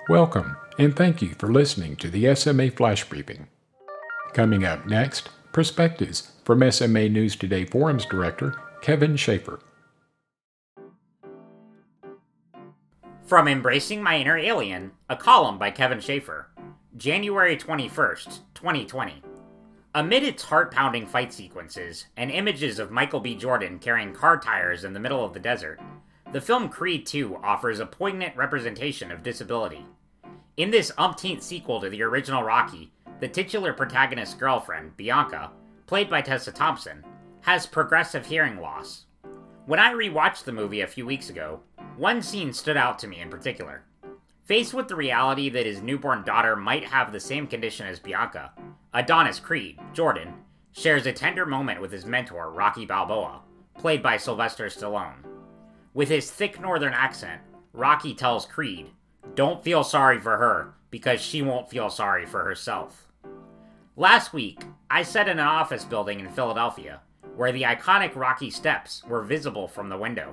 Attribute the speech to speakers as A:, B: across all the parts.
A: Welcome, and thank you for listening to the SMA Flash Briefing. Coming up next, perspectives from SMA News Today Forums Director Kevin Schaefer.
B: From Embracing My Inner Alien, a column by Kevin Schaefer, January 21st, 2020. Amid its heart-pounding fight sequences and images of Michael B. Jordan carrying car tires in the middle of the desert, the film Creed 2 offers a poignant representation of disability. In this umpteenth sequel to the original Rocky, the titular protagonist's girlfriend, Bianca, played by Tessa Thompson, has progressive hearing loss. When I rewatched the movie a few weeks ago, one scene stood out to me in particular. Faced with the reality that his newborn daughter might have the same condition as Bianca, Adonis Creed, Jordan, shares a tender moment with his mentor, Rocky Balboa, played by Sylvester Stallone. With his thick northern accent, Rocky tells Creed, "Don't feel sorry for her, because she won't feel sorry for herself." Last week, I sat in an office building in Philadelphia, where the iconic Rocky steps were visible from the window.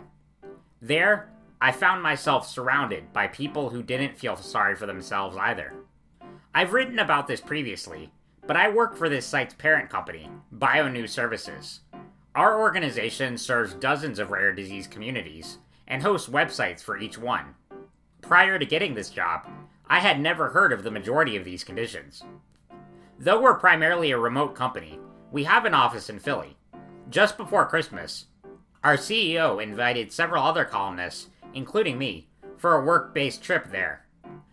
B: There, I found myself surrounded by people who didn't feel sorry for themselves either. I've written about this previously, but I work for this site's parent company, BioNews Services. Our organization serves dozens of rare disease communities and hosts websites for each one. Prior to getting this job, I had never heard of the majority of these conditions. Though we're primarily a remote company, we have an office in Philly. Just before Christmas, our CEO invited several other columnists, including me, for a work-based trip there.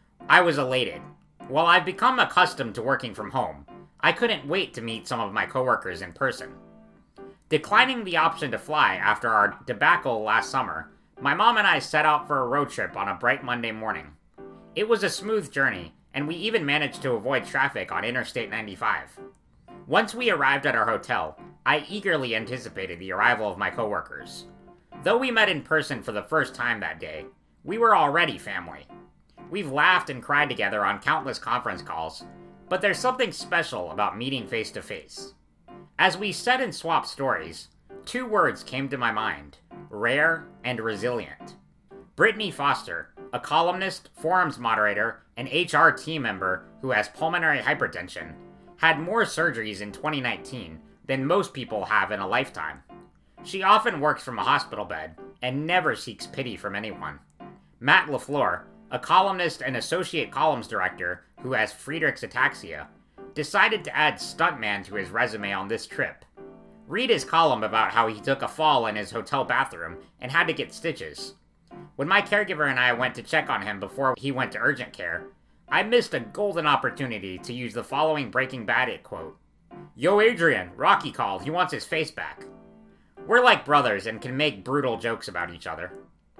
B: I was elated. While I've become accustomed to working from home, I couldn't wait to meet some of my coworkers in person. Declining the option to fly after our debacle last summer, my mom and I set out for a road trip on a bright Monday morning. It was a smooth journey, and we even managed to avoid traffic on Interstate 95. Once we arrived at our hotel, I eagerly anticipated the arrival of my coworkers. Though we met in person for the first time that day, we were already family. We've laughed and cried together on countless conference calls, but there's something special about meeting face to face. As we sat and swapped stories, two words came to my mind: rare and resilient. Brittany Foster, a columnist, forums moderator, and HR team member who has pulmonary hypertension, had more surgeries in 2019 than most people have in a lifetime. She often works from a hospital bed and never seeks pity from anyone. Matt LaFleur, a columnist and associate columns director who has Friedreich's ataxia, decided to add stuntman to his resume on this trip. Read his column about how he took a fall in his hotel bathroom and had to get stitches. When my caregiver and I went to check on him before he went to urgent care, I missed a golden opportunity to use the following Breaking Bad quote. "Yo, Adrian, Rocky called. He wants his face back." We're like brothers and can make brutal jokes about each other.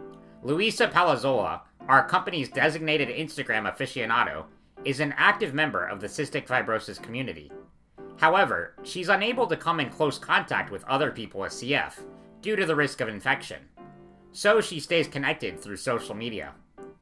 B: Luisa Palazzola, our company's designated Instagram aficionado, is an active member of the cystic fibrosis community. However, she's unable to come in close contact with other people with CF due to the risk of infection. So she stays connected through social media.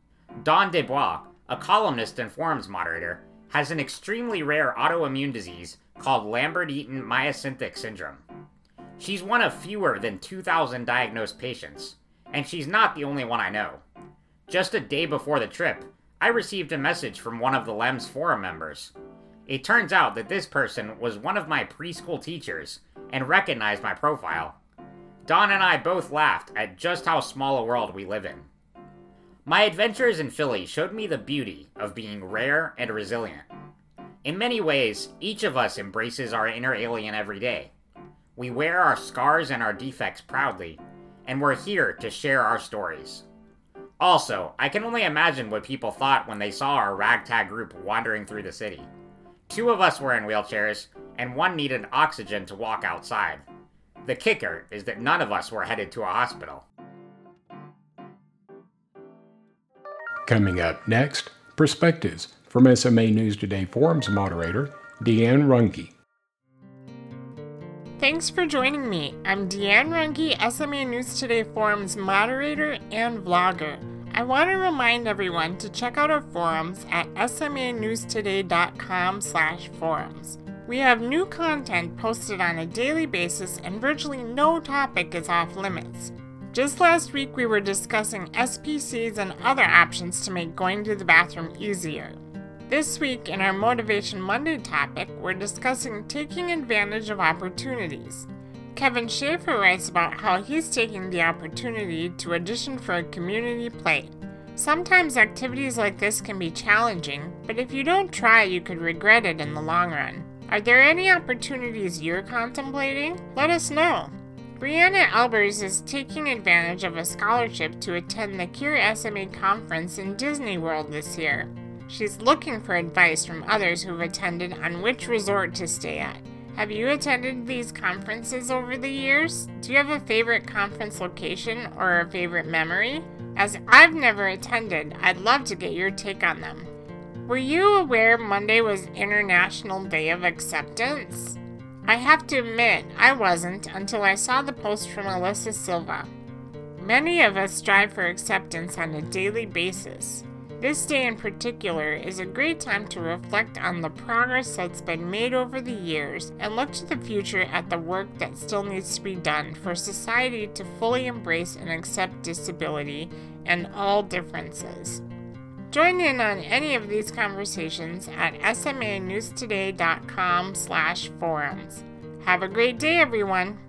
B: Dawn Desbois, a columnist and forums moderator, has an extremely rare autoimmune disease called Lambert-Eaton myasthenic syndrome. She's one of fewer than 2,000 diagnosed patients, and she's not the only one I know. Just a day before the trip, I received a message from one of the LEMS forum members. It turns out that this person was one of my preschool teachers and recognized my profile. Dawn and I both laughed at just how small a world we live in. My adventures in Philly showed me the beauty of being rare and resilient. In many ways, each of us embraces our inner alien every day. We wear our scars and our defects proudly, and we're here to share our stories. Also, I can only imagine what people thought when they saw our ragtag group wandering through the city. Two of us were in wheelchairs, and one needed oxygen to walk outside. The kicker is that none of us were headed to a hospital.
A: Coming up next, perspectives from SMA News Today Forums moderator Deanne Runge.
C: Thanks for joining me. I'm Deanne Runge, SMA News Today Forums moderator and vlogger. I want to remind everyone to check out our forums at smanewstoday.com/forums. We have new content posted on a daily basis and virtually no topic is off limits. Just last week we were discussing SPCs and other options to make going to the bathroom easier. This week in our Motivation Monday topic, we're discussing taking advantage of opportunities. Kevin Schaefer writes about how he's taking the opportunity to audition for a community play. Sometimes activities like this can be challenging, but if you don't try, you could regret it in the long run. Are there any opportunities you're contemplating? Let us know. Brianna Albers is taking advantage of a scholarship to attend the Cure SMA conference in Disney World this year. She's looking for advice from others who've attended on which resort to stay at. Have you attended these conferences over the years? Do you have a favorite conference location or a favorite memory? As I've never attended, I'd love to get your take on them. Were you aware Monday was International Day of Acceptance? I have to admit, I wasn't until I saw the post from Alyssa Silva. Many of us strive for acceptance on a daily basis. This day in particular is a great time to reflect on the progress that's been made over the years and look to the future at the work that still needs to be done for society to fully embrace and accept disability and all differences. Join in on any of these conversations at smanewstoday.com/forums. Have a great day, everyone.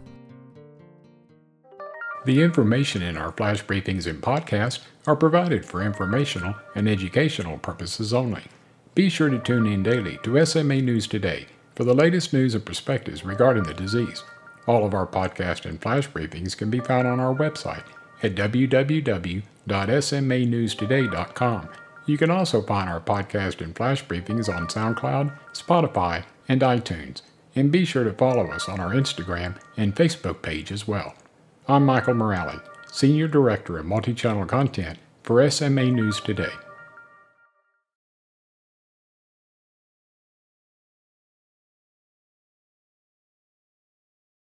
A: The information in our flash briefings and podcasts are provided for informational and educational purposes only. Be sure to tune in daily to SMA News Today for the latest news and perspectives regarding the disease. All of our podcast and flash briefings can be found on our website at www.smanewstoday.com. You can also find our podcast and flash briefings on SoundCloud, Spotify, and iTunes. And be sure to follow us on our Instagram and Facebook page as well. I'm Michael Morale, Senior Director of Multi-Channel Content for SMA News Today.